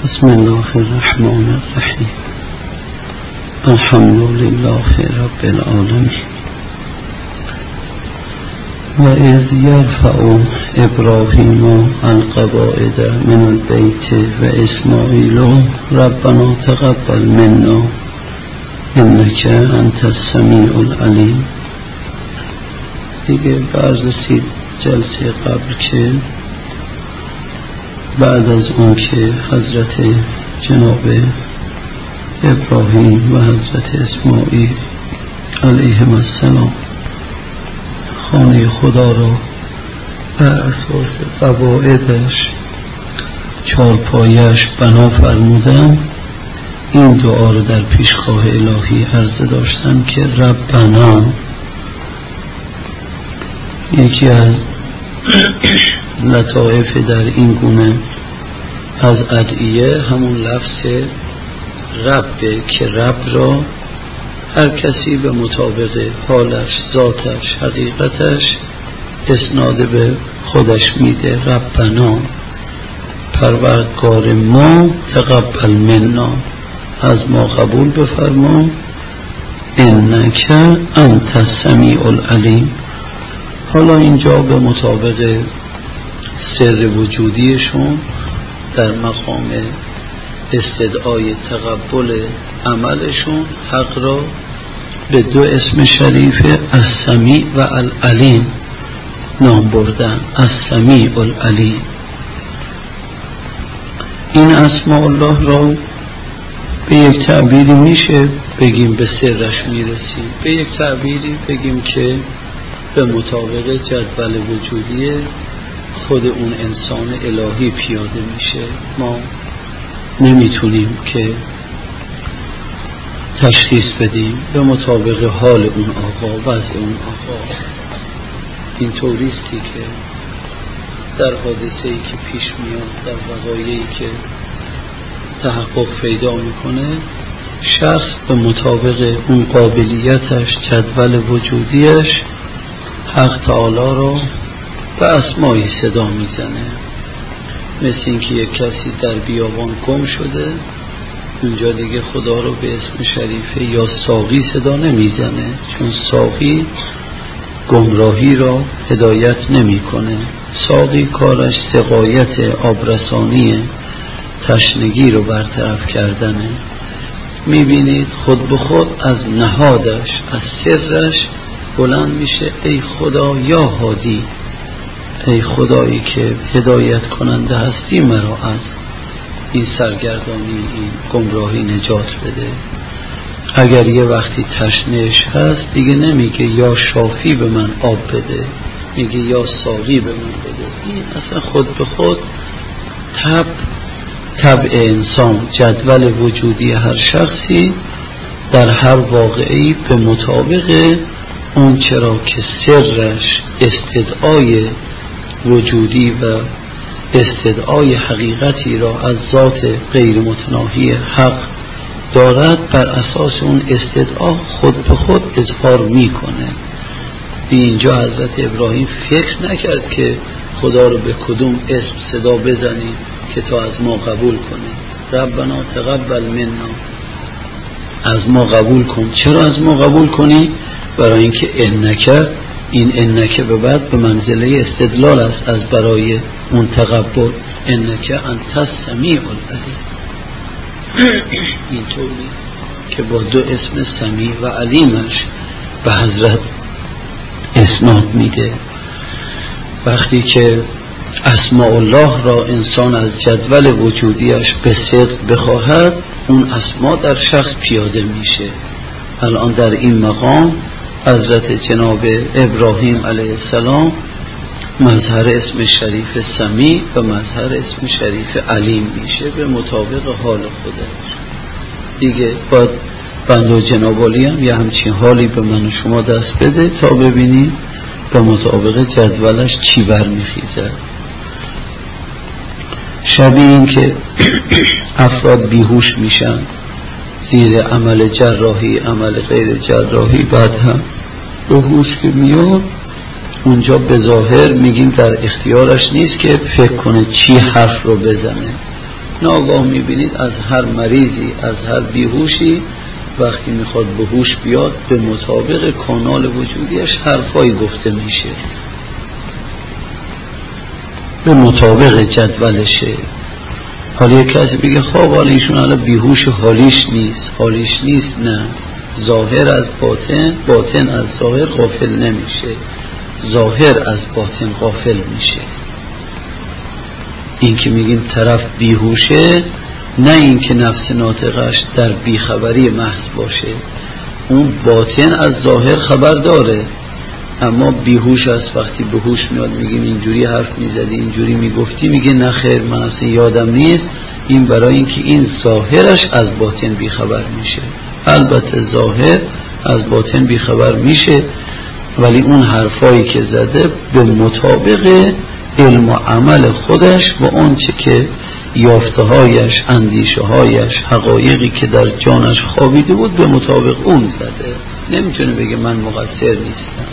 بسم الله الرحمن الرحیم. الحمد لله رب العالمین. و اذ یرفع ابراهیم القواعد من البیت و اسماعیل ربنا تقبل منا انک انت السمیع العلیم. دیگه بررسی جلسه قبل که بعد از اون که حضرت جناب ابراهیم و حضرت اسماعیل علیهم السلام خانه خدا را بر اساس قواعدش چارپایش بنا فرمودن، این دعا را در پیشگاه الهی عرضه داشتن که ربنا، یکی از لطائف در این گونه از ادعیه همون لفظ ربه که رب را هر کسی به مطابق حالش، ذاتش، حقیقتش اسناد به خودش میده. ربنا، پروردگار ما، تقبل منا، از ما قبول بفرما، انک انت السمیع العلیم. حالا اینجا به مطابق سر وجودیشون در مقام استدعای تقبل عملشون حق را به دو اسم شریف السمیع و العلیم نام بردن. السمیع العلیم، این اسماء الله را به یک تعبیری میشه بگیم به سرش میرسیم، به یک تعبیری بگیم که به مطابق جدول وجودی خود اون انسان الهی پیاده میشه. ما نمیتونیم که تشخیص بدیم به مطابق حال اون آقا، وضع اون آقا. این طوریستی که در حادثه‌ای که پیش میاد، در وقایعی که تحقق پیدا میکنه، شخص به مطابق اون قابلیتش، جدول وجودیش، حق تعالی را به اسمایی صدا میزنه. مثل اینکه یک کسی در بیابان گم شده، اونجا دیگه خدا رو به اسم شریفه یا ساقی صدا نمیزنه، چون ساقی گمراهی را هدایت نمیکنه. ساقی کارش سقایت، آبرسانی تشنگی رو برطرف کردنه. میبینید خود به خود از نهادش، از سرش بلند میشه، ای خدا یا هادی، ای خدایی که هدایت کننده هستی، مرا از این سرگردانی، این گمراهی نجات بده. اگر یه وقتی تشنهش هست دیگه نمیگه یا شافی به من آب بده، میگه یا ساقی به من بده. این اصلا خود به خود طبع انسان، جدول وجودی هر شخصی در هر واقعی به مطابق اون چرا که سرش استدعای وجودی و استدعای حقیقتی را از ذات غیر متناهی حق دارد، بر اساس اون استدعا خود به خود اظهار میکنه. اینجا حضرت ابراهیم فکر نکرد که خدا رو به کدوم اسم صدا بزنی که تا از ما قبول کنی. ربنا تقبل منا، از ما قبول کن. چرا از ما قبول کنی؟ برای اینکه انک، این انک به بعد به منزله استدلال است از برای اون تقبل. انک انت السمیع العلیم، اینطوری که با دو اسم سمیع و علیمش به حضرت اسناد میده. وقتی که اسماء الله را انسان از جدول وجودیش به صدق بخواهد، اون اسما در شخص پیاده میشه. الان در این مقام حضرت جناب ابراهیم علیه السلام مظهر اسم شریف سمیع و مظهر اسم شریف علیم میشه به مطابق حال خودش. دیگه باید بنده و جناب عالی هم یه همچین حالی به من و شما دست بده تا ببینیم به مطابق جدولش چی برمیخیزه. شبیه این که افراد بیهوش میشن زیر عمل جراحی، عمل غیر جراحی، بعد هم به هوش که میاد، اونجا به ظاهر میگیم در اختیارش نیست که فکر کنه چی حرف رو بزنه، ناگاه میبینید از هر مریضی، از هر بیهوشی وقتی میخواد به هوش بیاد به مطابق کانال وجودیش حرفایی گفته میشه، به مطابق جدولشه. حالا یک کسی بگه خب حالا ایشون حالا بیهوش حالیش نیست، نه، ظاهر از باطن، باطن از ظاهر غافل نمیشه، ظاهر از باطن غافل میشه. این که میگیم طرف بیهوشه، نه این که نفس ناطقش در بیخبری محض باشه، اون باطن از ظاهر خبر داره اما بیهوش است. وقتی به هوش میاد میگیم اینجوری حرف میزدی، اینجوری میگفتی، میگه نه خیر من اصلا یادم نیست. این برای اینکه این ظاهرش از باطن بیخبر میشه. البته ظاهر از باطن بیخبر میشه ولی اون حرفایی که زده به مطابق علم و عمل خودش و آنچه که یافته‌هایش، اندیشه‌هایش، حقایقی که در جانش خوابیده بود به مطابق اون زده. نمیتونه بگه من مقصر نیستم.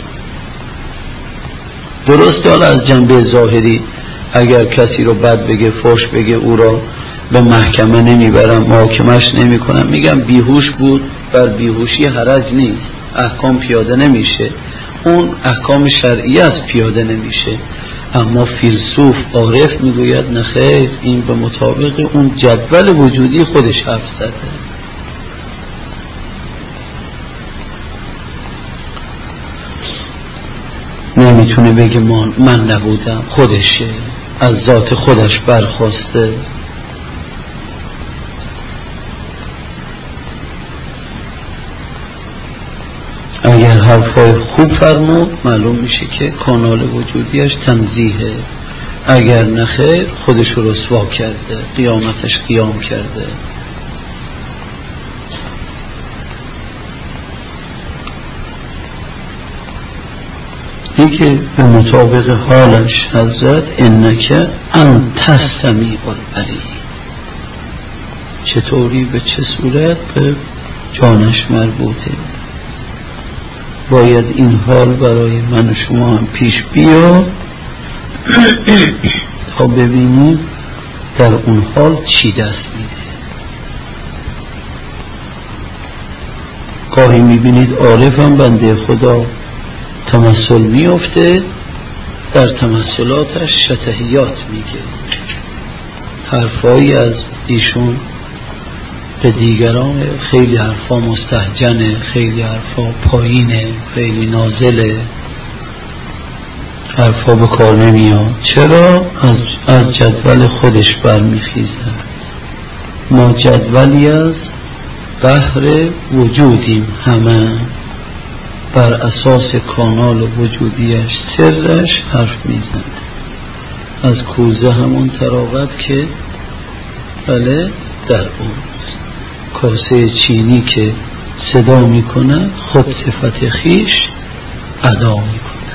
درسته حالا از جنبه ظاهری اگر کسی رو بد بگه، فحش بگه، او را به محکمه نمیبرم، محاکمش نمیکنم، میگم بیهوش بود، بر بیهوشی حرج نیست، احکام پیاده نمیشه، اون احکام شرعی است پیاده نمیشه. اما فیلسوف عارف میگوید نه خیر، این به مطابق اون جدول وجودی خودش حرف زده. نمیتونه بگه من نبودم، خودشه، از ذات خودش برخواسته. اگر حرفای خوب فرمود معلوم میشه که کانال وجودیش تنزیهه، اگر نخیر خودش رو رسوا کرده، قیامتش قیام کرده. دیگه به مطابق حالش حضرت انک انت السمیع العلیم، چطوری به چه صورت به جانش مربوطه. باید این حال برای من و شما هم پیش بیاد تا ببینیم در اون حال چی دست میده. گاهی میبینید عارف هم بنده خدا تمثل میفته، در تمثلاتش شطحیات میگه، حرفایی از ایشون به دیگران، خیلی حرفا مستهجنه، خیلی حرفا پایینه، خیلی نازله، حرفا به کار نمیاد. چرا؟ از جدول خودش برمیخیزه. ما جدولی از بحر وجودیم، همه بر اساس کانال وجودیش سرش حرف میزنه. از کوزه همون تراوت که بله در اون کاسه چینی که صدا میکنه خود صفت خیش ادا میکنه.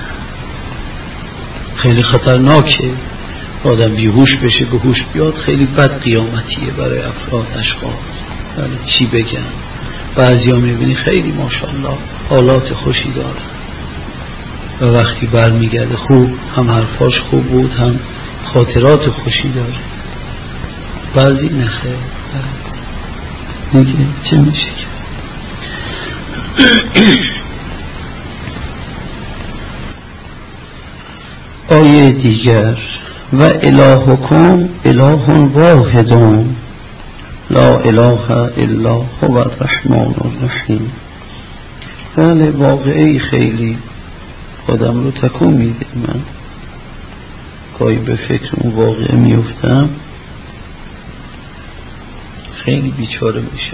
خیلی خطرناکه آدم بیهوش بشه به هوش بیاد، خیلی بد قیامتیه برای افراد، اشخاص. ولی چی بگم، بعضی ها میبینی خیلی ماشاءالله حالات خوشی داره و وقتی برمیگرده خوب، هم حرفاش خوب بود هم خاطرات خوشی داره. بعضی نخیر دیگه چه میشه که آیه دیگر و الهکم اله واحدون لا اله الا هو الرحمن الرحیم. بله واقعی خیلی خودم رو تکون میده. من گاهی به فکر اون واقعه میفتم خیلی بیچاره میشم.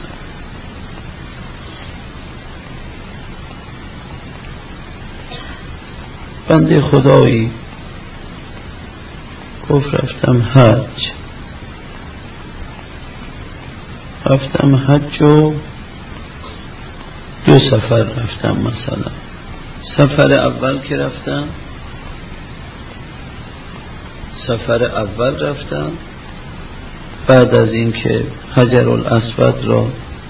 بنده خدایی گفت رفتم حج و 2 سفر رفتم. مثلا سفر اول که رفتم بعد از این که حجر الاسود را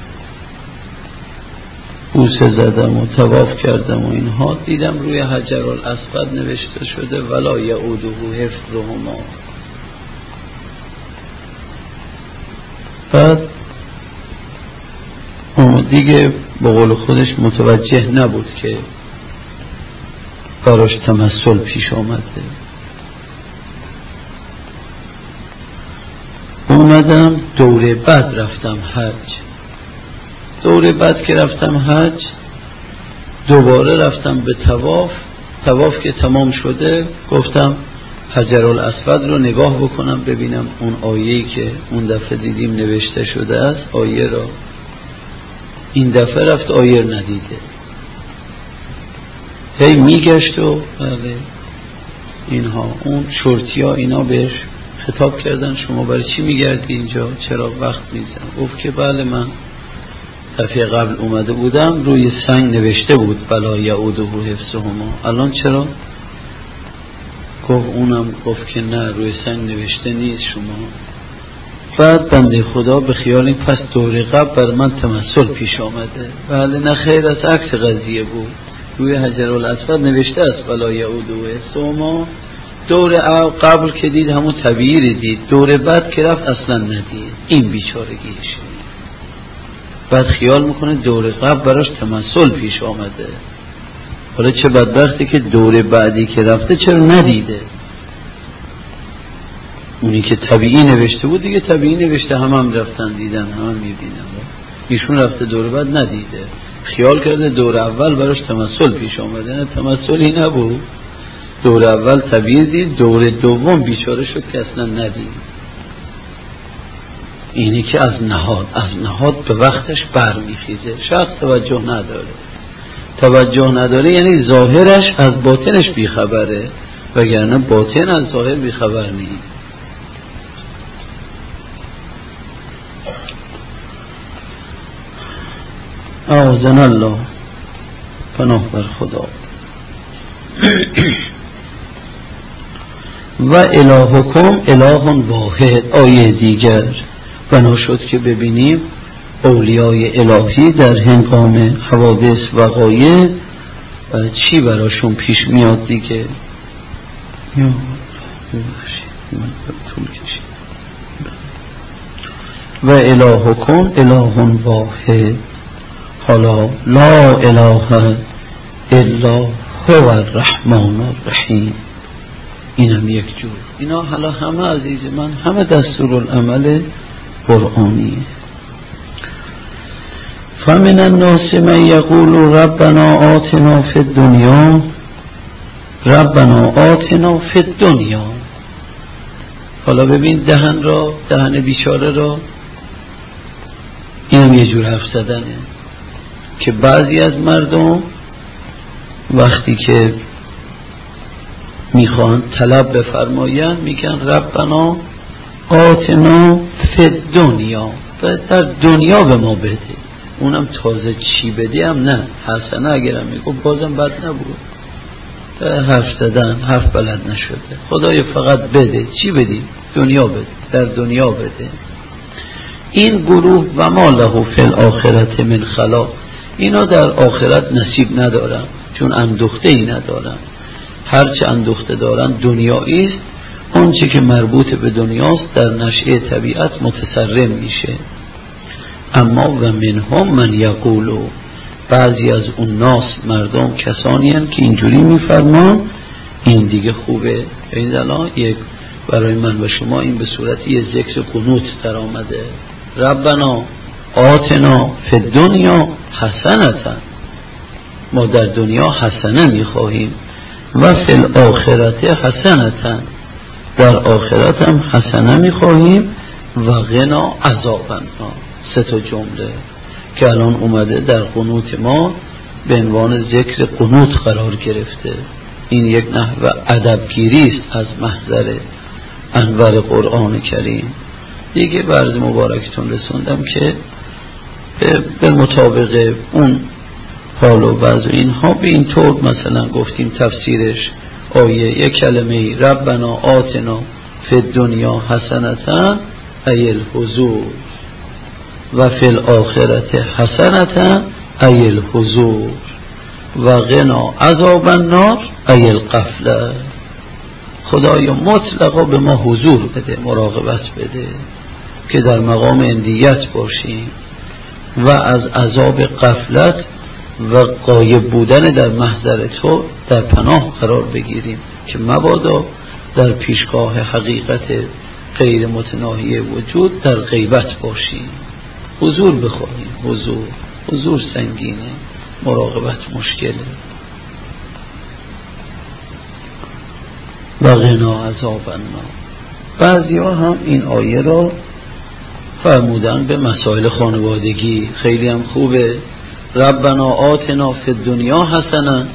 بوسه زدم و طواف کردم و اینها، دیدم روی حجر الاسود نوشته شده ولا یعوده حفظهما. بعد دیگه به قول خودش متوجه نبود که براش تمثل پیش آمده. اومدم دوره بعد رفتم حج. دوره بعد که رفتم حج دوباره رفتم به طواف که تمام شده گفتم حجرالاسود رو نگاه بکنم ببینم اون آیه‌ای که اون دفعه دیدیم نوشته شده است آیه را. این دفعه رفت آیه ندیده، هی میگشت و بله اینها اون شرطی ها اینا بهش خطاب کردن شما برای چی میگردی اینجا، چرا وقت میزن؟ گفت که بله من دفعه قبل اومده بودم روی سنگ نوشته بود بلا یعوده حفظهما، الان چرا؟ گفت اونم گفت که نه روی سنگ نوشته نیست شما. بعد بنده خدا به خیال این پس دوره قبل بر من تمثل پیش آمده. بله نه خیر، از عکس قضیه بود، روی حجرالاسود نوشته است بلا یعوده حفظهما. دور قبل که دید همون طبیعی دید، دور بعد که رفت اصلا ندید. این بیچارگیش بعد خیال میکنه دور قبل براش تمثل پیش آمده، حالا چه بدبختی که دور بعدی که رفته چرا ندیده. اونی که طبیعی نوشته بود دیگه طبیعی نوشته، هم رفتن دیدن، هم میبینن. ایشون رفته دور بعد ندیده، خیال کرده دور اول براش تمثل پیش آمده. نه تمثلی نبود، دور اول طبیعی دید، دور دوم بیچاره شد که اصلا ندید. اینی که از نهاد به وقتش برمیخیزه، شخص توجه نداره یعنی ظاهرش از باطنش بیخبره، وگرنه باطن از ظاهر بیخبر نیست. اعوذنا الله، پناه بر خدا. و الهکم اله واحد. آیه دیگر بنا شد که ببینیم اولیای الهی در هنگام حوادث وقایع چی براشون پیش میاد دیگه. و الهکم اله واحد، حالا لا اله الا هو الرحمن الرحیم. اینم یک جور. اینا حالا همه عزیز من همه دستورالعمل قرآنیه. فمن الناس من یقول ربنا آتنا فی الدنیا، ربنا آتنا فی الدنیا. حالا ببین دهن بیچاره را، اینم یه جور حرف زدنه که بعضی از مردم وقتی که میخوان طلب بفرمایند میگن ربنا آتنا فی الدنیا، در دنیا به ما بده. اونم تازه چی بدی هم نه، حسنه اگرم میگو بازم بد نبود، حرف زدن، حرف بلد نشده. خدای فقط بده، چی بدی؟ دنیا بده، در دنیا بده. این گروه و ما له فی الاخرة من خلاق، اینا در آخرت نصیب ندارن چون اندوخته ای ندارن. هرچه اندوخته دارن دنیایی است، آنچه که مربوط به دنیاست در نشأه طبیعت متسرم میشه. اما و منهم من یقولو، بعضی از اون ناس مردم کسانی هستند که اینجوری میفرمان. این دیگه خوبه، این الان یک برای من و شما این به صورت یه ذکر قنوت در آمده. ربنا آتنا فی الدنیا حسنة، ما در دنیا حسنه میخواهیم، و فی الاخرة حسنة، در آخرت هم حسنه میخواهیم، و غنا عذاب النار. سه تا جمله که الان اومده در قنوت ما به عنوان ذکر قنوت قرار گرفته. این یک نحو ادبگیری است از محضر انور قرآن کریم. دیگه برز مبارکتون رسوندم که به مطابق اون حال و وضع اینها به این طور مثلا گفتیم تفسیرش آیه یک کلمه ربنا آتنا فی الدنیا حسنة ای الحضور، و فی الاخرة حسنة ای الحضور، و غنا عذاب النار ای الغفلة. خدایا مطلقا به ما حضور بده، مراقبت بده، که که در مقام اندیت باشیم و از عذاب غفلت و غایب بودن در محضر تو در پناه قرار بگیریم که مبادا در پیشگاه حقیقت غیر متناهی وجود در غیبت باشیم، حضور بخواهیم. حضور سنگینه، مراقبت مشکله. و غنا عذاب النار. بعضی ها هم این آیه را فرمودن به مسائل خانوادگی، خیلی هم خوبه. ربنا آتنا فی الدنیا حسنه،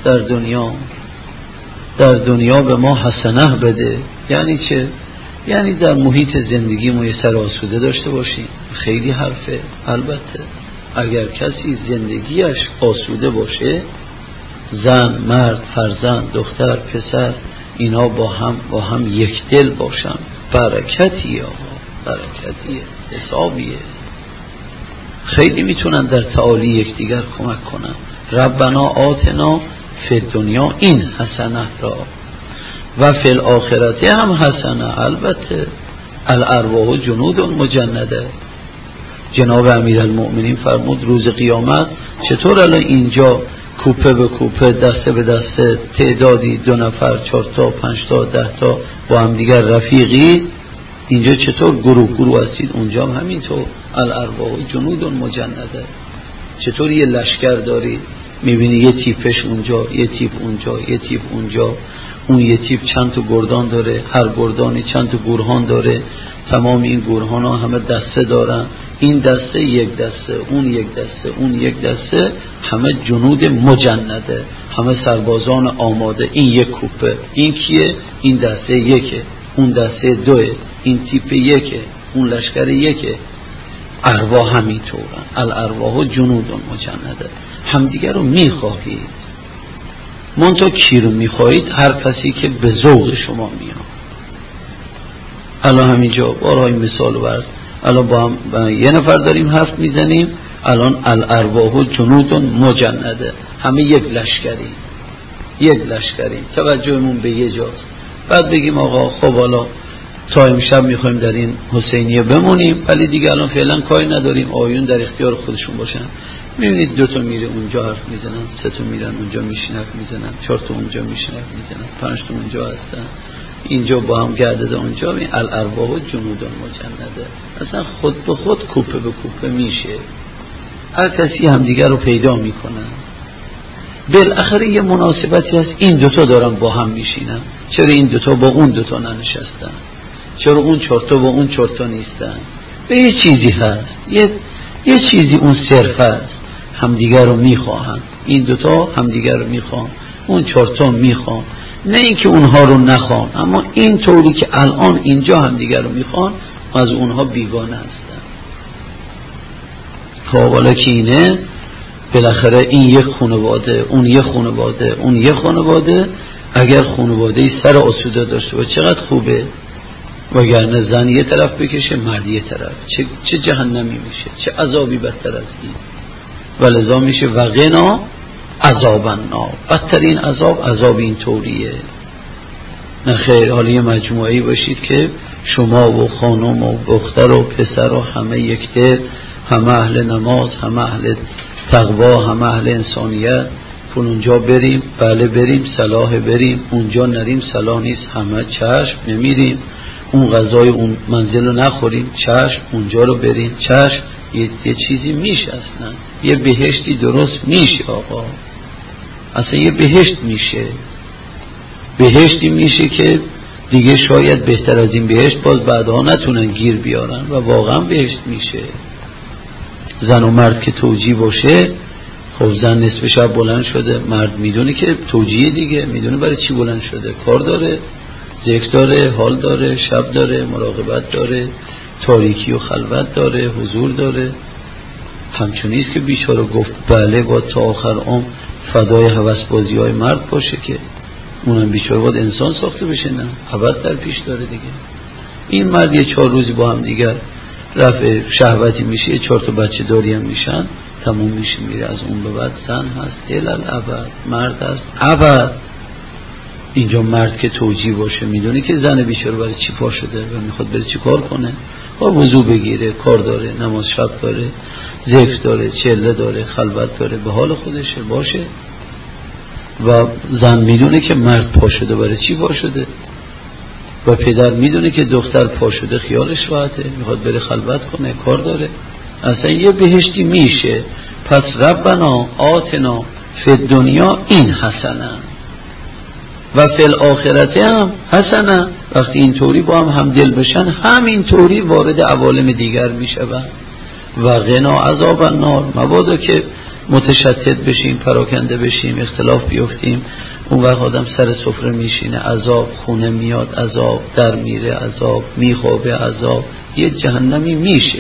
در دنیا به ما حسنه بده. یعنی چه؟ یعنی در محیط زندگی ما یه سر آسوده داشته باشیم. خیلی حرفه. البته اگر کسی زندگیش آسوده باشه، زن، مرد، فرزند، دختر، پسر، اینا با هم یک دل باشن، برکتیه، حسابیه. خیلی میتونن در تعالی یکدیگر کمک کنن. ربنا آتنا فی الدنیا این حسنه را و فی الاخرته هم حسنه. البته الارواح جنود مجنده. جناب امیرالمؤمنین فرمود روز قیامت چطور الان اینجا کوپه به کوپه، دسته به دسته، تعدادی 2 نفر، 4 تا، 5 تا، 10 تا با هم دیگر رفیقی، اینجا چطور گروه هستید، اونجا هم همینطور. الارواح جنود مجنده. چطور یه لشکر داری، میبینی یه تیپش اونجا، یه تیپ اونجا، یه تیپ اونجا، اون یه تیپ چند تا گردان داره، هر گردانی چند تا گورهان داره، تمام این گورهان ها همه دسته دارن، این دسته یک دسته، اون یک دسته، اون یک دسته، همه جنود مجنده، همه سربازان آماده. این یک کوپه. این کیه؟ این دسته یکه، اون دسته دوه، این تیپ یکه، اون لشکر یکه. ارواح همینطورن. الارواح جنود مجنده. همدیگر رو میخواهید. منتها کی رو میخواهید؟ هر کسی که به ذوق شما میاد. الان همینجا بارهای مثال ورز، الان با هم یه نفر داریم حرف میزنیم، الان الارواح جنود مجنده، همه یک لشکری، توجهمون به یه جاست. بعد بگیم آقا خب حالا تا امشب میخوایم در این حسینیه بمونیم، ولی دیگه الان فعلا کاری نداریم، آیون در اختیار خودشون باشن. میبینید 2 تا میره اونجا حرف میزنن، 3 تا میرن اونجا میشین حرف میزنن، 4 تا اونجا میشین حرف میزنن، 5 تا اونجا هستن، اینجا با هم گردده اونجا. این الارواح جنود مجنده. اصلا خود به خود کوپه به کوپه میشه، هر کسی همدیگر رو پیدا میکنه. بالاخره یه مناسبتی هست، این 2 تا دارن با هم میشینن، چرا این 2 تا با اون 2 تا ننشستن؟ چرا اون 4 تا با اون 4 تا نیستن؟ به یه چیزی هست، یه چیزی اون صرف هست. همدیگر رو میخواهن، این 2 تا همدیگر رو میخوان، اون 4 تا میخوان. نه اینکه اونها رو نخوان، اما این طوری که الان اینجا همدیگر رو میخوان، از اونها بیگانه هستن. حالا که اینه، بالاخره این یک خانواده، اون یک خانواده، اون یک خانواده. اگر خانواده سر آسوده داشته باشه چقدر خوبه، وگرنه زن یه طرف بکشه، مرد یه طرف، چه جهنمی میشه، چه عذابی بدتر از این. ولذا میشه وقنا عذاب النار. بدترین عذاب این طوریه. نه خیر، حالا یه مجموعه‌ای باشید که شما و خانم و دختر و پسر و همه یک دل، همه اهل نماز، همه اهل تقوا، همه اهل انسانیت. اونجا بریم، بله بریم، صلاح بریم، اونجا نریم صلاح نیست، همه چشم نمیریم، اون غذای اون منزل رو نخوریم، چشم، اونجا رو بریم، چشم. یه چیزی میشه، اصلا یه بهشتی درست میشه آقا، اصلا یه بهشت میشه، بهشتی میشه که دیگه شاید بهتر از این بهشت باز بعدها نتونن گیر بیارن و واقعا بهشت میشه. زن و مرد که توجیه باشه، خب زن نصف شب بلند شده، مرد میدونه که توجیه دیگه، میدونه برای چی بلند شده، کار داره، ذکر داره، حال داره، شب داره، مراقبت داره، تاریکی و خلوت داره، حضور داره. همچنیست که بیچاره گفت بله با تا آخر عمر فدای هوسبازی های مرد باشه، که اونم بیچاره باید انسان ساخته بشه، نه هوس در پیش داره دیگه. این مرد یه 4 روزی با هم دیگر رفع شهوتی میشه، یه 4 تا بچه داری هم میشن، تموم میشه، میره. از اون به بعد زن هست الالابد، مرد هست ابد. اینجا مرد که توجیه باشه میدونه که زن بیچاره برای چی پا شده و میخواد بره چی کار کنه، وضو بگیره، کار داره، نماز شب داره، ذکر داره، چله داره، خلوت داره، به حال خودشه باشه. و زن میدونه که مرد پا شده برای چی پا شده و پدر میدونه که دختر پا شده خیالش راحته، میخواد بره خلوت کنه، کار داره. اصلا یه بهشتی میشه. پس ربنا آتنا فی الدنیا این حسنه و فی الاخرته هم حسنه. وقتی اینطوری با هم دل بشن همینطوری وارد عوالم دیگر میشون. و غنا عذاب النار، مبادا که متشتت بشیم، پراکنده بشیم، اختلاف بیفتیم، اون وقت آدم سر سفره میشینه عذاب، خونه میاد عذاب، در میره عذاب، میخوابه عذاب، یه جهنمی میشه.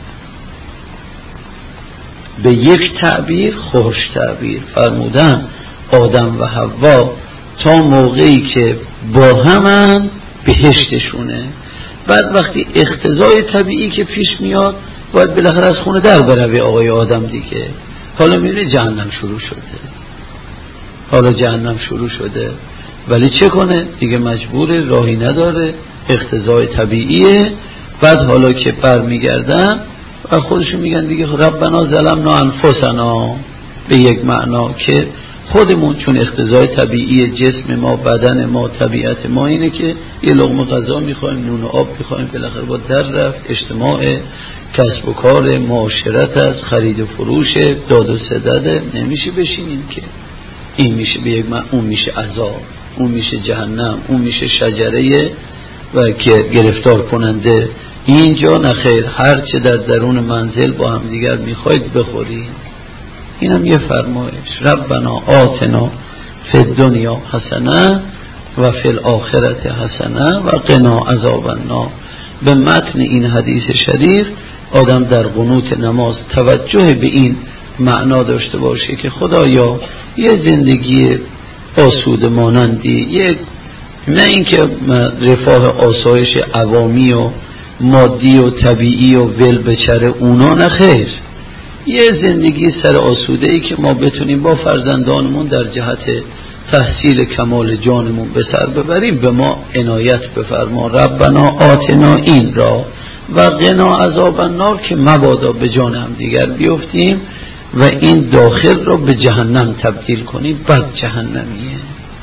به یک تعبیر خوش تعبیر فرمودن آدم و حوا تا موقعی که با همن بهشتشونه. بعد وقتی اختزای طبیعی که پیش میاد باید بالاخره از خونه در بروی آقای آدم دیگه. حالا میبینه جهنم شروع شده، حالا جهنم شروع شده، ولی چه کنه دیگه؟ مجبور، راهی نداره، اختزای طبیعیه. بعد حالا که برمیگردن و خودشون میگن دیگه ربنا ظلمنا انفسنا، به یک معنا که خودمون، چون اختزای طبیعی جسم ما، بدن ما، طبیعت ما اینه که یه لقمه غذا میخوایم، نون و آب میخوایم، بالاخره با در رفت، اجتماع، کسب و کار، معاشرت است، خرید و فروش، داد و ستد، نمیشه بشینیم که. این میشه به یک اون میشه عذاب، اون میشه جهنم، اون میشه شجره و که گرفتار کننده. اینجا نخیر، هر چه در درون منزل با هم دیگر میخواید بخورید. اینم یه فرمایش، ربنا آتنا فی الدنیا حسنه و فی الاخرة حسنه و قنا عذاب النار. به متن این حدیث شریف آدم در قنوت نماز توجه به این معنا داشته باشه که خدایا یه زندگی آسوده مانندی، یک نه اینکه رفاه آسایش عوامی و مادی و طبیعی و ول بچره، اونا نه خیر، یه زندگی سر آسوده ای که ما بتونیم با فرزندانمون در جهت تحصیل کمال جانمون به سر ببریم. به ما عنایت بفرما ربنا آتنا این را و قنا عذاب النار، که مبادا به جان هم دیگر بیفتیم و این داخل را به جهنم تبدیل کنیم. بعد جهنمیه،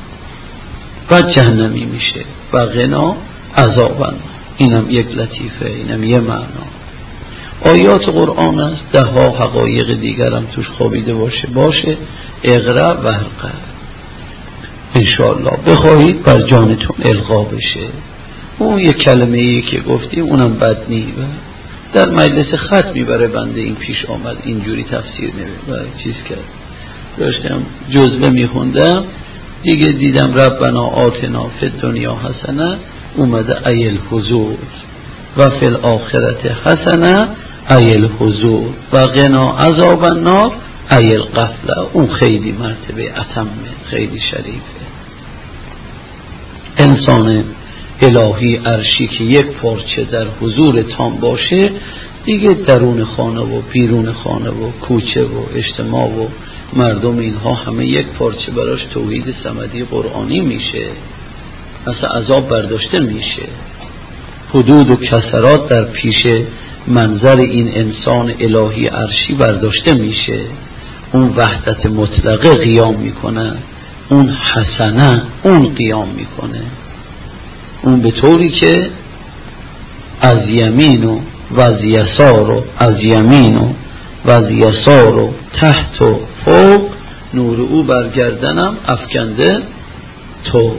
بعد جهنمی میشه. و قنا عذاب النار، اینم یک لطیفه، اینم یه معنا. آیات قرآن است، ده ها حقایق دیگر هم توش خوابیده باشه. اقرا و حرقه انشاءالله بخواهید بر جانتون القا بشه. اون یک کلمه ای که گفتیم اونم بد نی و در مجلس ختمی برای بنده این پیش آمد، اینجوری تفسیر نمید چیز کرد. داشتم جزوه میخوندم دیگه دیدم ربنا آتنا فی الدنیا حسنه، اومده ایل حضور و فی الاخرة حسنه ایل حضور و قنا عذاب النار ایل غفله. اون خیلی مرتبه اتمه، خیلی شریفه. انسان الهی عرشی که یک پارچه در حضور تام باشه دیگه درون خانه و بیرون خانه و کوچه و اجتماع و مردم، اینها همه یک پارچه براش توحید صمدی قرآنی میشه. مثلا عذاب برداشته میشه، حدود و کسرات در پیش منظر این انسان الهی عرشی برداشته میشه. اون وحدت مطلقه قیام میکنه، اون حسنه اون قیام میکنه، اون به طوری که از یمین و از یسار و از یمین و از یسار و تحت و فوق نور او برگردنم افکنده تو.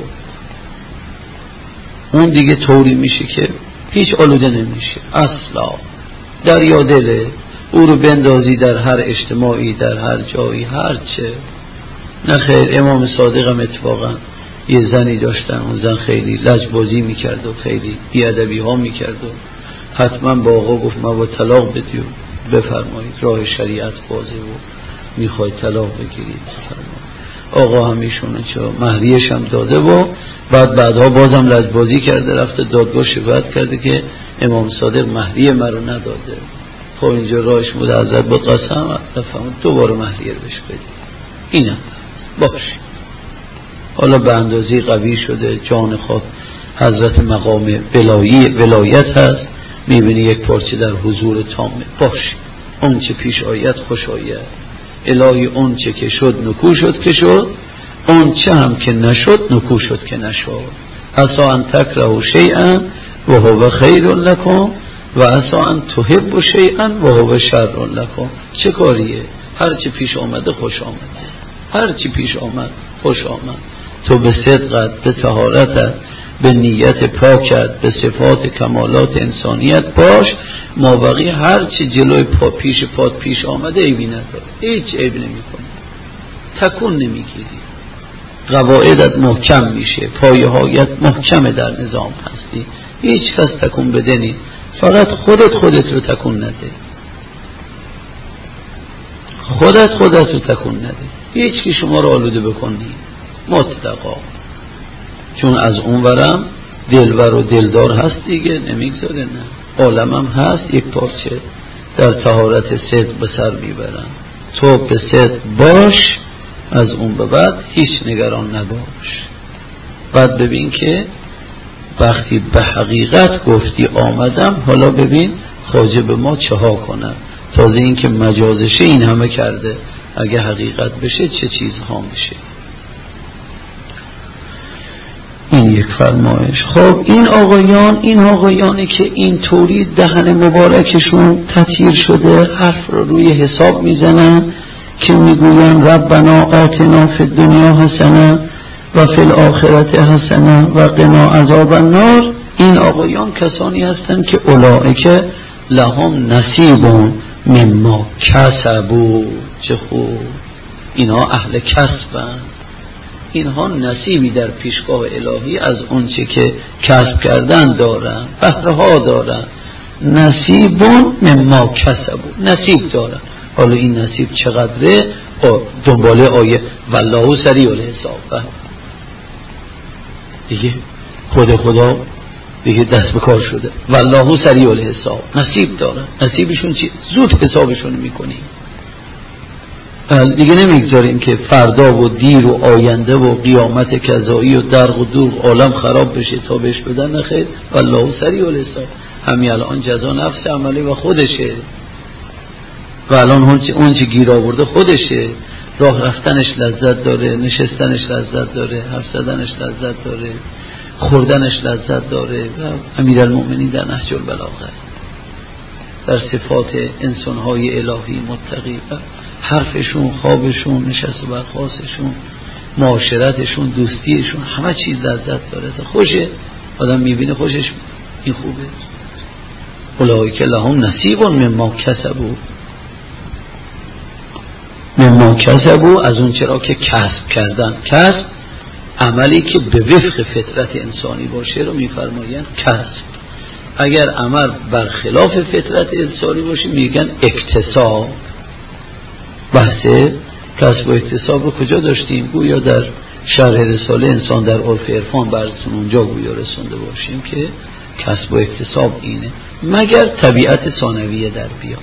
اون دیگه طوری میشه که هیچ آلوده نمیشه اصلا. دریا دله، او رو بندازی در هر اجتماعی، در هر جایی، هر چه. نخیر، امام صادق هم اتفاقا یه زنی داشتن، اون زن خیلی لجبازی میکرد و خیلی بیادبی ها میکرد و حتما با آقا گفت ما با طلاق بدی و بفرمایید، راه شریعت بازه و میخواید طلاق بگیرید فرمایید. آقا همیشونه چه مهریش هم داده و بعدها بازم لجبازی کرده، رفته دادگاه شکایت کرده که امام صادق مهریه مرا نداده. خب اینجا راهش بوده حضرت با قسم دوباره مهریه بهش بدید. اینم باشه. حالا به اندازه قوی شده، جان خود حضرت مقام ولایت هست، میبینی یک پارچه در حضور تامه. باش اون چه پیش آید خوش آید، الهی اون چه که شد نکو شد که شد، اون چه هم که نشد نکو شد که نشد. عسا ان تکرهوا شیئا و هو خیر لکم و عسا ان تحبوا شیئا و هو شر لکم. چه کاریه؟ هر چی پیش آمده خوش آمده، هر چی پیش آمد خوش آمد. تو به صدقت، به طهارتت، به نیت پاکت، به صفات کمالات انسانیت باش، مابقی هر چی جلوی پیش پات پیش آمده عیبی نداره، هیچ عیب نمی کنی، تکون نمیگیری، قواعدت محکم میشه، پایه هایت محکم در نظام هستی، هیچ کس تکون بده نی، فقط خودت رو تکون نده، خودت رو تکون نده، هیچ کی شما رو آلوده بکنی مطلقا، چون از اون ورم دلبر و دلدار هست دیگه، نمیگذاره نه، عالمم هست یک پارچه در طهارت صدق به سر میبرم. تو به صدق باش، از اون به بعد هیچ نگران نباش. بعد ببین که وقتی به حقیقت گفتی آمدم، حالا ببین خواجه به ما چه ها کنه. تازه این که مجازشه این همه کرده، اگه حقیقت بشه چه چیزها میشه. این یک فرمایش. خب این آقایانی که این طوری دهن مبارکشون تطهیر شده حرف رو روی حساب میزنن که میگوین ربنا آتنا فی الدنیا حسنه و فی الاخرة حسنه و قنا عذاب النار. این آقایان کسانی هستند که اولئک لهم نصیب مما کسبوا. چه خوب، اینها اهل کسبند، اینها نصیبی در پیشگاه الهی از اونچه که کسب کردن دارن، بهره ها دارن. نصیب مما کسبوا، نصیب دارن. حالا این نصیب چقدره؟ دنباله آیه والله سریع الحساب دیگه، خدا دیگه دست به کار شده، والله سریع الحساب، نصیب دارن. نصیبشون چی؟ زود حسابشون میکنیم دیگه، نمیگذاریم که فردا و دیر و آینده و قیامت کذایی و درق و دوغ عالم خراب بشه تا بهش بدن. نخیر، والله سریع الحساب، همین الان جزا نفس عملی و خودشه، و الان اون چه گیر آورده خودشه. راه رفتنش لذت داره، نشستنش لذت داره، حرف زدنش لذت داره، خوردنش لذت داره. و امیرالمؤمنین در نهج البلاغه در صفات انسانهای الهی متقی، حرفشون، خوابشون، نشست و برخاستشون، معاشرتشون، دوستیشون، همه چیز لذت داره، خوشه، آدم میبینه خوشش، این خوبه. اولئک لهم نصیب مما کسبوا، مما کسبوا از اون چرا که کسب کردن. کسب عملی که به وفق فطرت انسانی باشه رو میفرمایند کسب. اگر عمل برخلاف فطرت انسانی باشه میگن اکتساب. بحث کسب و اکتساب رو کجا داشتیم؟ گویا در شرح رساله انسان در عرف عرفان براتون اونجا گویا رسونده باشیم که کسب و اکتساب اینه، مگر طبیعت ثانویه در بیاد.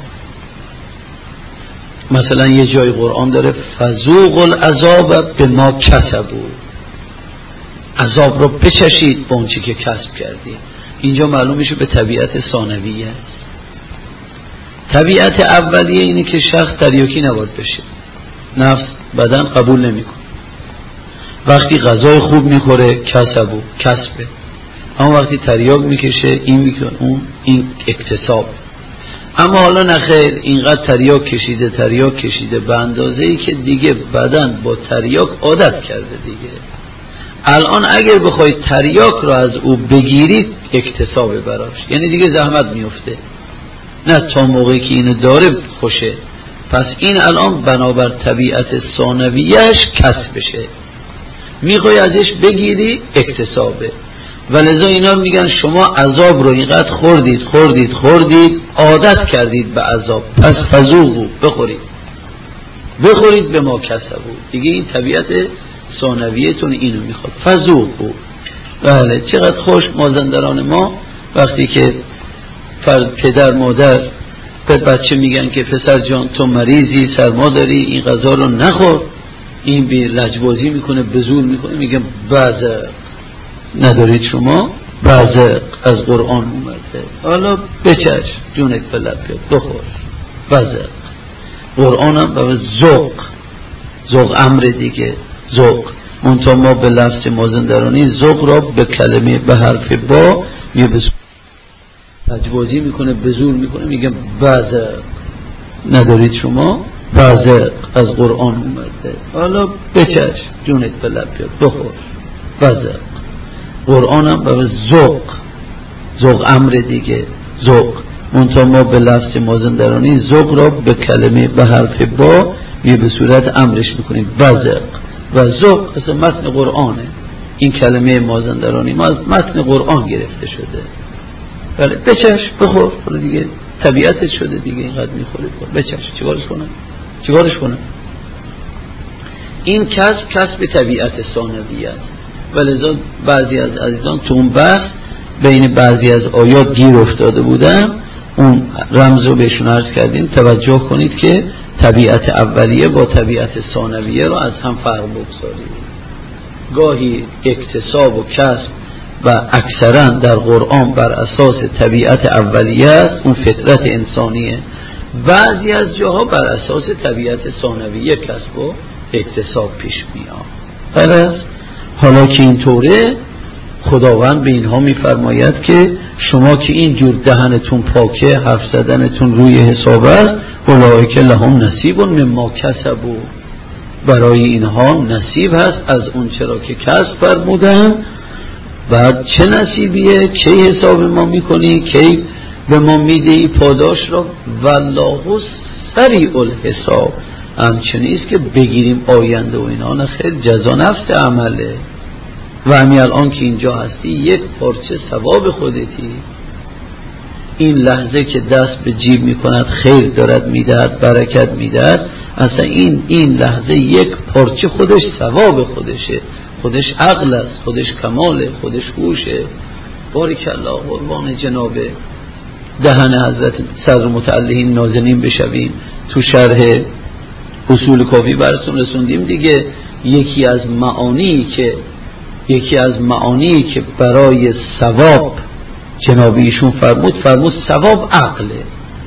مثلا یه جای قرآن داره فذوقوا العذاب بما کسبوا، عذاب رو بچشید با اون چی که کسب کردید. اینجا معلوم میشه به طبیعت ثانویه است. طبیعت اولیه اینه که شخص تریاکی نباید بشه، نفس بدن قبول نمیکنه. وقتی غذای خوب میخوره کسبه، اما وقتی تریاک میکشه این میکنه اون، این اکتساب. اما حالا نخیر، اینقدر تریاک کشیده به اندازه ای که دیگه بدن با تریاک عادت کرده دیگه. الان اگر بخواید تریاک رو از او بگیرید اکتسابه براش، یعنی دیگه زحمت میفته، نه تا موقعی که اینو داره خوشه. پس این الان بنابر طبیعت ثانویه‌اش کسبشه، میخوای ازش بگیری اکتسابه. ولذا اینا میگن شما عذاب رو اینقدر خوردید عادت کردید به عذاب، پس فذوقوا، بخورید به ما کسبوا. دیگه این طبیعت ثانویه‌تون اینو میخواد، فذوقوا. بله، چقدر خوش مازندران ما وقتی که پدر مادر به بچه میگن که پسر جان تو مریضی، سرما داری، این غذا رو نخور، این بی لجبازی میکنه، به زور میکنه، میگه بزق ندارید شما، بزق از قرآن اومده، حالا بچش جونت به لب بیاد بخور، بزق. قرآن هم به ذوق امر دیگه، ذوق. منتها ما به لفظ مازندرانی ذوق را به کلمه به حرف با یه به لجبازی میکنه، به زور میکنه، میگه بزق ندارید شما، بزق از قرآن اومده، حالا بچش جونت به لب بیاد بخور، بزق. قرآن هم به ذوق امر دیگه، ذوق. منتها ما به لفظ مازندرانی ذوق را به کلمه به حرف با یه به صورت امرش میکنیم، بزق. و ذوق اصلا متن قرآنه، این کلمه مازندرانی ما از متن قرآن گرفته شده. بله بچش بخور، دیگه طبیعتت شده دیگه، اینقدر میخوری بچش، چیکارش کنم؟ این کسب طبیعت ثانویه است. ولذا بعضی از عزیزان تو اون بحث بین بعضی از آیات گیر افتاده بودن، اون رمز رو بهشون عرض کردیم، توجه کنید که طبیعت اولیه با طبیعت ثانویه رو از هم فرق بگذارید. گاهی اکتساب و کسب و اکثرا در قرآن بر اساس طبیعت اولیه است، اون فطرت انسانیه. بعضی از جاها بر اساس طبیعت ثانویه کسب و اکتساب پیش میاد. بله، حالا که اینطوره خداوند به اینها میفرماید که شما که اینجور دهنتون پاکه، حرف زدنتون روی حساب است، اولئک لهم نصیب مما کسبوا، برای اینها نصیب هست از اون چرا که کسب فرمودن. بعد چه نصیبیه؟ کی حساب ما میکنی؟ کی به ما میدهی پاداش را؟ والله سریع الحساب. همچنین است که بگیریم آینده و اینا، نه خیر، جزا نفس عمله. و همین الان که اینجا هستی یک پارچه ثواب خودتی، این لحظه که دست به جیب میکند خیر دارد میدهد، برکت میدهد، اصلا این لحظه یک پارچه خودش ثواب خودشه، خودش عقل است، خودش کماله، خودش هوشه. بارک الله. قربان جناب دهن حضرت صدر متعلین نازنین بشویم. تو شرح اصول کافی براتون رسوندیم دیگه. یکی از معانی که برای ثواب جناب ایشون فرمود ثواب عقله.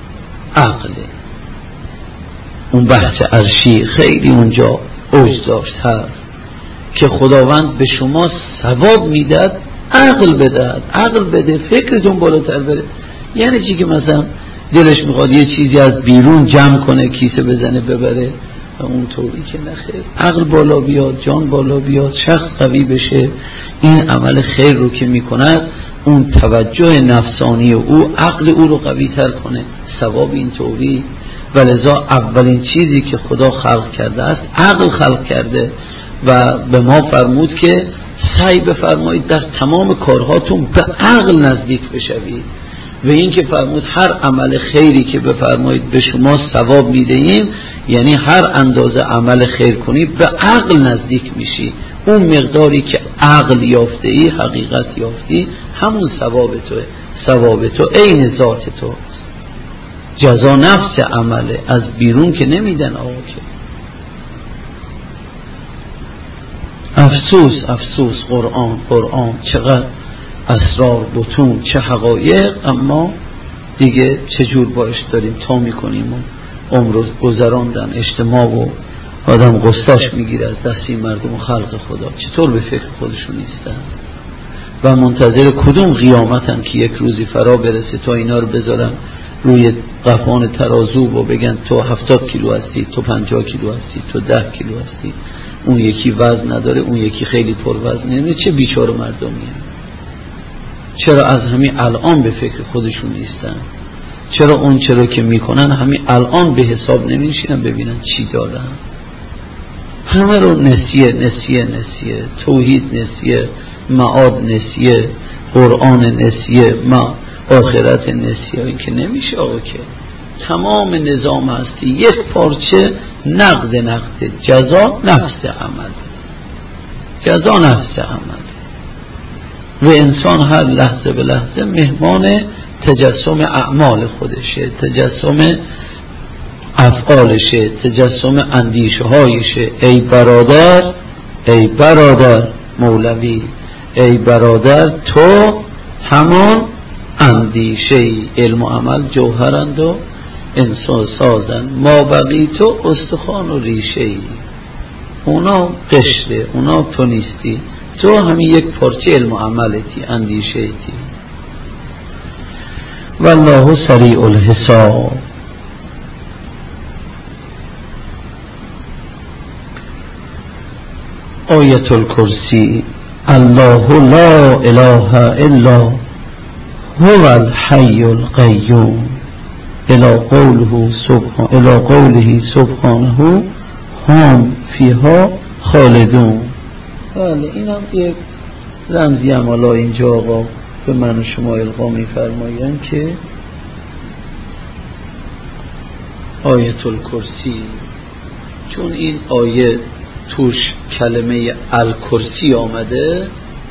اون بحث عرشی خیلی اونجا اوج داشت هست که خداوند به شما ثواب میداد، عقل بده، فکرتون بالاتر بره. یعنی چی؟ که مثلا دلش میخواد یه چیزی از بیرون جمع کنه، کیسه بزنه ببره، و اون طوری که نخیر، عقل بالا بیاد، جان بالا بیاد، شخص قوی بشه، این عمل خیر رو که میکند اون توجه نفسانی او عقل او رو قوی تر کنه، ثواب این طوری. ولذا اولین چیزی که خدا خلق کرده است عقل خلق کرده و به ما فرمود که سعی بفرمایید در تمام کارهاتون به عقل نزدیک بشوید. و این که فرمود هر عمل خیری که بفرمایید به شما ثواب میدهیم، یعنی هر اندازه عمل خیر کنید به عقل نزدیک میشی. اون مقداری که عقل یافته ای، حقیقت یافتی، همون ثواب تو عین ذات تو. جزا نفس عمله، از بیرون که نمیدن آقا که. افسوس قرآن چقدر اسرار بطون، چه حقایق، اما دیگه چجور باش داریم تا میکنیم و عمر گذراندن، اجتماع و آدم قصاش میگیره از دستی مردم و خلق خدا، چطور به فکر خودشون نیستن و منتظر کدوم قیامتن که یک روزی فرا برسه تا اینا رو بذارن روی قفان ترازو و بگن تو 70 کیلو هستی، تو 50 کیلو هستی، تو 10 کیلو هستی، اون یکی وزن نداره، اون یکی خیلی پر وزنه. چه بیچاره مردمیه. چرا از همین الان به فکر خودشون نیستن؟ چرا اون چرا که میکنن همین الان به حساب نمیشینن ببینن چی دارن؟ همه رو نسیه، توحید نسیه، معاد نسیه، قرآن نسیه، آخرت نسیه. این که نمیشه آقا که. تمام نظام هستی یک پارچه نقد، جزا نفس عمل. و انسان هر لحظه به لحظه مهمان تجسم اعمال خودشه، تجسم افعالشه، تجسم اندیشه هایشه. ای برادر، ای برادر مولوی، ای برادر تو همان اندیشه ای. علم و عمل جوهرند و انسان سازند، ما بقی تو استخوان و ریشه ای. اونا قشره، اونا تو نیستی، تو همین یک پارچه علم و عملتی، اندیشه ایتی. والله سریع الحساب. آیت الکرسی. الله لا اله الا هو الحی القیوم الى قوله سبحانه هم فیها خالدون. بله این هم یک رمزی هم. حالا اینجا آقا به من و شما القا می‌فرمایند که آیت الکرسی، چون این آیه توش کلمه الکرسی آمده،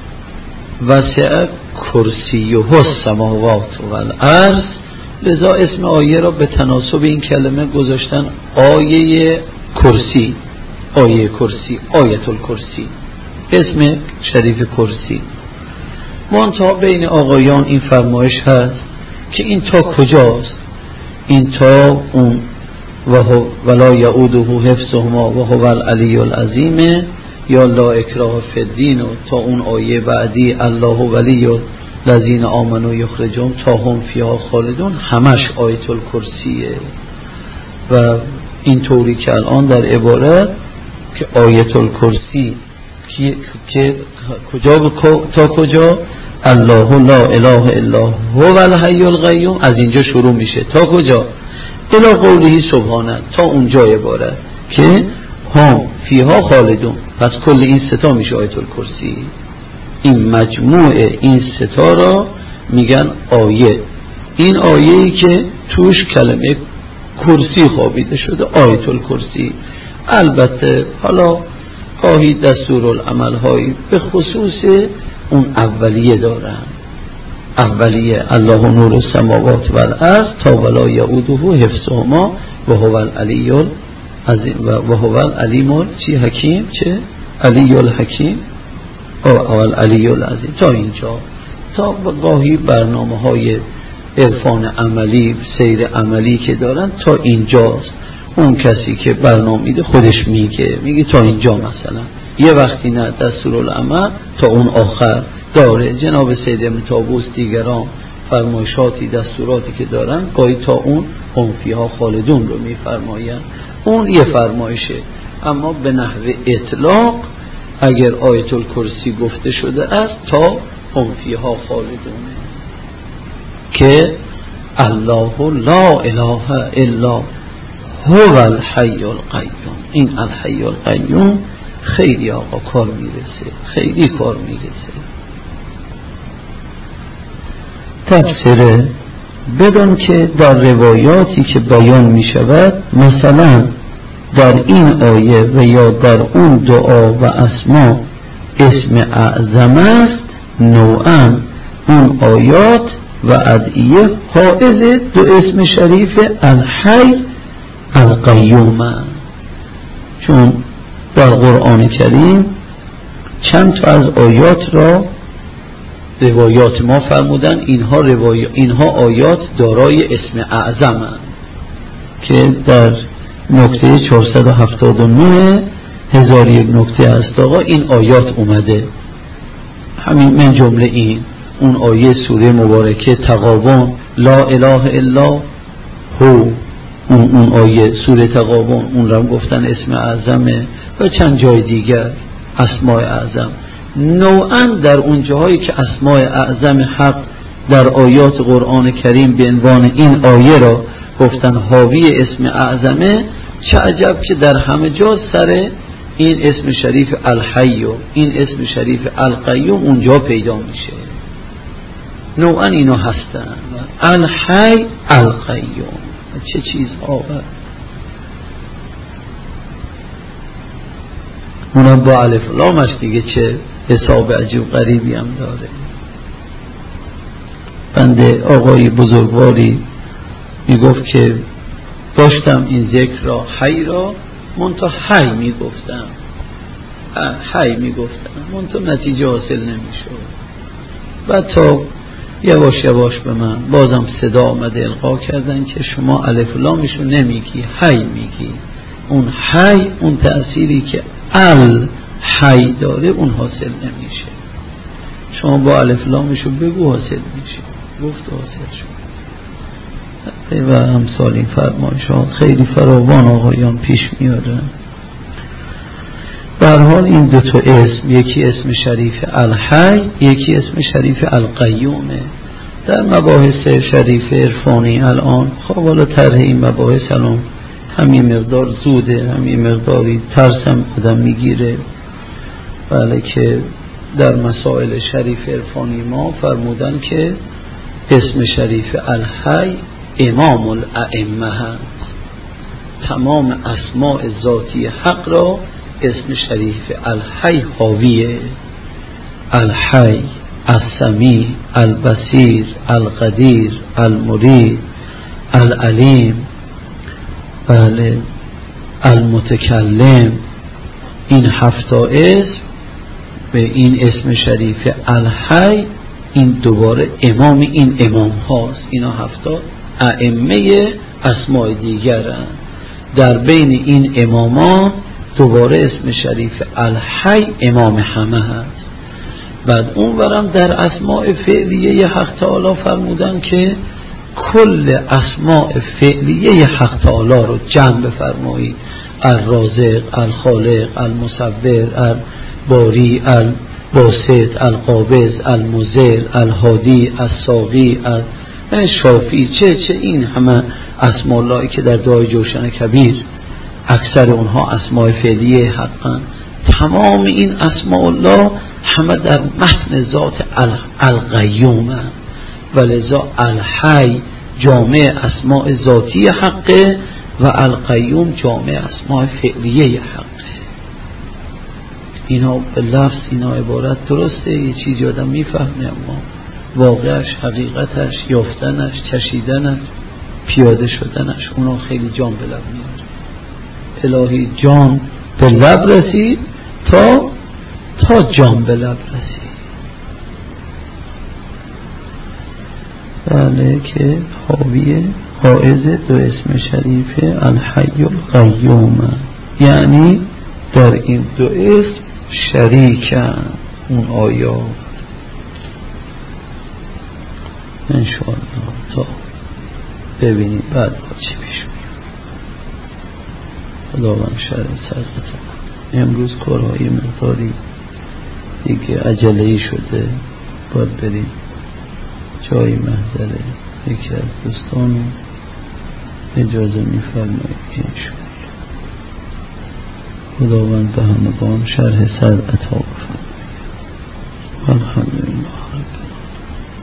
وسع کرسیه السماوات و الارض، لذا اسم آیه را به تناسب این کلمه گذاشتن آیه کرسی. آیه کرسی، آیت الکرسی، اسم شریف کرسی. منتها بین آقایان این فرمایش هست که این تا کجاست؟ این تا اون ولا یعوده حفظهما و هو العلی العظیم، یا لا اکراه فی الدین، و تا اون آیه بعدی الله ولی الذین آمنوا یخرجهم تا هم فیها خالدون، همش آیت الکرسیه. و این طوری که الان در عبارت که آیت الکرسی که کجا تا کجا؟ الله لا اله الا هو الحی القیوم، از اینجا شروع میشه تا کجا؟ الی قوله سبحانه، تا اونجا عبارت که هم فیها خالدون. پس کل این ستا میشه آیت الکرسی. این مجموع این ستا را میگن آیه. این آیه‌ای که توش کلمه کرسی خوابیده شده، آیت الکرسی. البته حالا گاهی دستورالعمل هایی به خصوص اون اولیه دارن. اولیه الله نور السماوات و الارض تا ولا یعوده حفظهما و هو العلی العظیم و هو العلیم چی حکیم، چه علی الحکیم و العلی العظیم. تا اینجا، تا گاهی برنامه های عرفان عملی، سیر عملی که دارن تا اینجاست. اون کسی که برنامه میده خودش میگه تا اینجا، مثلا یه وقتی نه دستورالعمل تا اون آخر داره. جناب سید ابن طاووس دیگران فرمایشاتی دستوراتی که دارن گاهی تا اون هم فیها خالدون رو میفرماین. اون یه فرمایشه. اما به نحو اطلاق اگر آیت الکرسی گفته شده است تا هم فیها خالدون، که الله لا اله الا هو الحی القیوم. این الحی القیوم خیلی آقا کار میرسه، خیلی کار میرسه. تفسیره بدون که در روایاتی که بیان می شود، مثلا در این آیه و یا در اون دعا و اسما اسم اعظم است، نوعا اون آیات و ادعیه حائز دو اسم شریف الحی القیوم. چون در قرآن کریم چند تا از آیات را روایات ما فرمودن اینها آیات دارای اسم اعظم هستند که در نکته 479 1001 نکته است آقا این آیات اومده. همین من جمله این اون آیه سوره مبارکه تغابن لا اله الا هو، اون آیه سوره تغابن اون را گفتن اسم اعظمه، و چند جای دیگر اسماء اعظم. نوعا در اون جاهایی که اسماء اعظم حق در آیات قرآن کریم به عنوان این آیه را گفتن حاوی اسم اعظمه، چه عجب که در همه جا سر این اسم شریف الحی و این اسم شریف القیوم اونجا پیدا میشه. نوعا اینا هستن الحی القیوم. چه چیز آقا اونم با الف لامش دیگه چه حساب عجیب غریبی هم داره. بنده آقای بزرگواری میگفت که داشتم این ذکر را حی را منتها حی میگفتم منتها نتیجه حاصل نمیشد. بعد تا یواش یواش به من بازم صدا آمده القا کردن که شما الف لامشو نمیگی، حی میگی. اون حی اون تأثیری که حی داره اون حاصل نمیشه. شما با الف لامشو بگو حاصل میشه. گفت حاصل شد. و امثال این فرمایشات خیلی فراوان آقایان پیش میادن. به هر حال این دو تا اسم، یکی اسم شریف الحی، یکی اسم شریف القیومه. در مباحث شریف عرفانی الان خب حالا طرح این مباحث الان همین مقدار زوده، همین مقداری ترسم آدم میگیره. بله که در مسائل شریف عرفانی ما فرمودن که اسم شریف الحی امام الائمه هست. تمام اسماء ذاتی حق را اسم شریف الحی حاویه. الحی، السمیع، البصیر، القدیر، المرید، العلیم، بله، المتکلم. این 7 اسم به این اسم شریف الحی، این دوباره امام این امام هاست. اینا 7 ائمه اسماء دیگرن. در بین این امامان دوباره اسم شریف الحی امام همه هست. بعد اون برم در اسماء فعلیه حق تعالی فرمودن که کل اسماء فعلیه حق تعالی رو جمع بفرمایید. الرازق، الخالق، المصور، الباری، الباسط، القابض، المذل، الهادی، الساقی، الشافی، چه این همه اسماء اللهی که در دعای جوشن کبیر اکثر اونها اسماء فعلیه حقا. تمام این اسماء الله همه در متن ذات القیوم هست. ولذا الحی جامع اسماء ذاتی حقه و القیوم جامع اسماء فعلیه حقه. اینا به لفظ اینا عبارت درسته، یه چیزی آدم میفهمه، اما واقعش، حقیقتش، یافتنش، چشیدنش، پیاده شدنش اونا خیلی جان به لب میاره. الهی جان به لب رسید تا جان به لب رسید. بله که حاویه حائز دو اسم شریف الحی القیوم، یعنی در این دو اسم شریکن اون آیات. انشاءالله تا ببینید بعد چی پیش میاد. خداوند شر سرقت. امروز کارهای مقداری دیگه عجله‌ای شده، باید بریم جای محضره. یکی از دوستان اجازه میفرمایید که انشاءالله خداوند به همگان شرح صدر عطا بفرماید. الحمدلله.